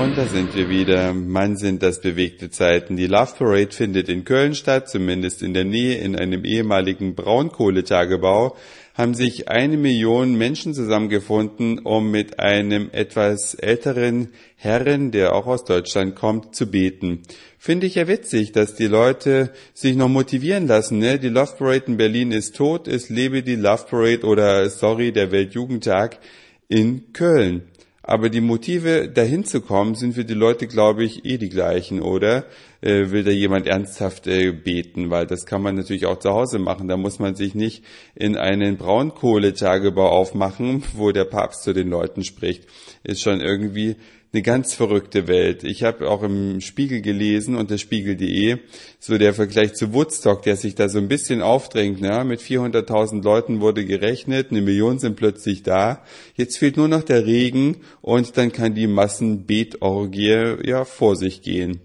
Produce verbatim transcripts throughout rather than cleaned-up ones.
Und da sind wir wieder. Mann, sind das bewegte Zeiten. Die Love Parade findet in Köln statt, zumindest in der Nähe in einem ehemaligen Braunkohletagebau. Haben sich eine Million Menschen zusammengefunden, um mit einem etwas älteren Herren, der auch aus Deutschland kommt, zu beten. Finde ich ja witzig, dass die Leute sich noch motivieren lassen. Ne? Die Love Parade in Berlin ist tot, es lebe die Love Parade oder, sorry, der Weltjugendtag in Köln. Aber die Motive, dahin zu kommen, sind für die Leute, glaube ich, eh die gleichen, oder? Äh, will da jemand ernsthaft äh, beten? Weil das kann man natürlich auch zu Hause machen. Da muss man sich nicht in einen Braunkohletagebau aufmachen, wo der Papst zu den Leuten spricht. Ist schon irgendwie eine ganz verrückte Welt. Ich habe auch im Spiegel gelesen, unter spiegel punkt de, so der Vergleich zu Woodstock, der sich da so ein bisschen aufdrängt. Ne? Mit vierhunderttausend Leuten wurde gerechnet, eine Million sind plötzlich da. Jetzt fehlt nur noch der Regen und dann kann die Massenbetorgie ja vor sich gehen.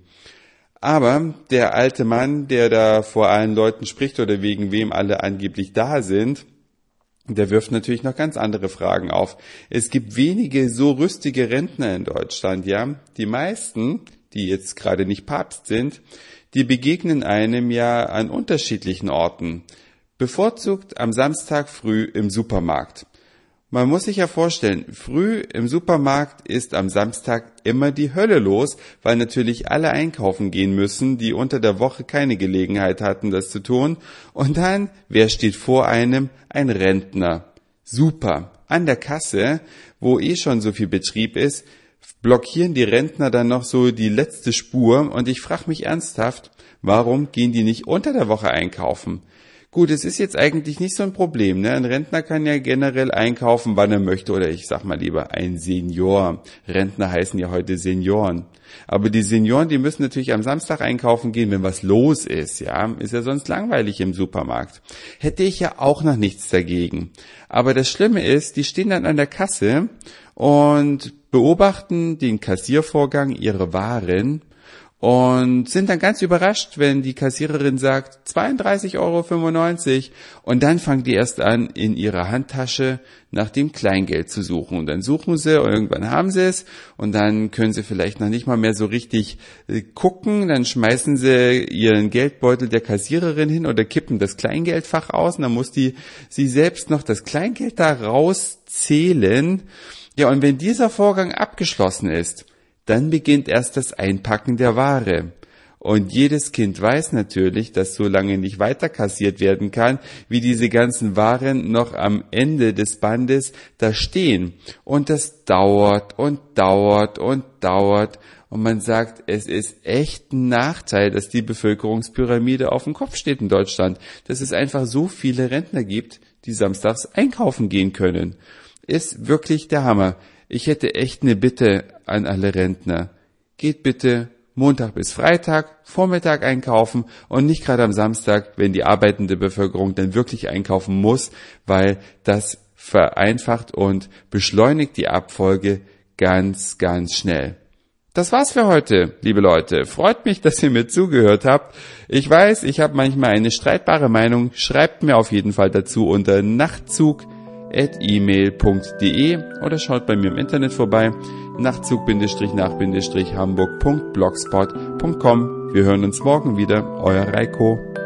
Aber der alte Mann, der da vor allen Leuten spricht oder wegen wem alle angeblich da sind, der wirft natürlich noch ganz andere Fragen auf. Es gibt wenige so rüstige Rentner in Deutschland, ja. Die meisten, die jetzt gerade nicht Papst sind, die begegnen einem ja an unterschiedlichen Orten. Bevorzugt am Samstag früh im Supermarkt. Man muss sich ja vorstellen, früh im Supermarkt ist am Samstag immer die Hölle los, weil natürlich alle einkaufen gehen müssen, die unter der Woche keine Gelegenheit hatten, das zu tun. Und dann, wer steht vor einem? Ein Rentner. Super. An der Kasse, wo eh schon so viel Betrieb ist, blockieren die Rentner dann noch so die letzte Spur. Und ich frage mich ernsthaft, warum gehen die nicht unter der Woche einkaufen? Gut, es ist jetzt eigentlich nicht so ein Problem, ne? Ein Rentner kann ja generell einkaufen, wann er möchte, oder ich sag mal lieber ein Senior. Rentner heißen ja heute Senioren. Aber die Senioren, die müssen natürlich am Samstag einkaufen gehen, wenn was los ist, ja. Ist ja sonst langweilig im Supermarkt. Hätte ich ja auch noch nichts dagegen. Aber das Schlimme ist, die stehen dann an der Kasse und beobachten den Kassiervorgang, ihre Waren, und sind dann ganz überrascht, wenn die Kassiererin sagt zweiunddreißig Euro fünfundneunzig, und dann fangen die erst an, in ihrer Handtasche nach dem Kleingeld zu suchen. Und dann suchen sie und irgendwann haben sie es und dann können sie vielleicht noch nicht mal mehr so richtig äh, gucken. Dann schmeißen sie ihren Geldbeutel der Kassiererin hin oder kippen das Kleingeldfach aus und dann muss die sie selbst noch das Kleingeld da rauszählen. Ja, und wenn dieser Vorgang abgeschlossen ist, dann beginnt erst das Einpacken der Ware. Und jedes Kind weiß natürlich, dass so lange nicht weiter kassiert werden kann, wie diese ganzen Waren noch am Ende des Bandes da stehen. Und das dauert und dauert und dauert. Und man sagt, es ist echt ein Nachteil, dass die Bevölkerungspyramide auf dem Kopf steht in Deutschland. Dass es einfach so viele Rentner gibt, die samstags einkaufen gehen können. Ist wirklich der Hammer. Ich hätte echt eine Bitte an alle Rentner. Geht bitte Montag bis Freitag, Vormittag einkaufen und nicht gerade am Samstag, wenn die arbeitende Bevölkerung dann wirklich einkaufen muss, weil das vereinfacht und beschleunigt die Abfolge ganz, ganz schnell. Das war's für heute, liebe Leute. Freut mich, dass ihr mir zugehört habt. Ich weiß, ich habe manchmal eine streitbare Meinung. Schreibt mir auf jeden Fall dazu unter nachtzug at e mail punkt de oder schaut bei mir im Internet vorbei, nachtzug-nach-hamburg punkt blogspot punkt com. Wir hören uns morgen wieder, euer Reiko.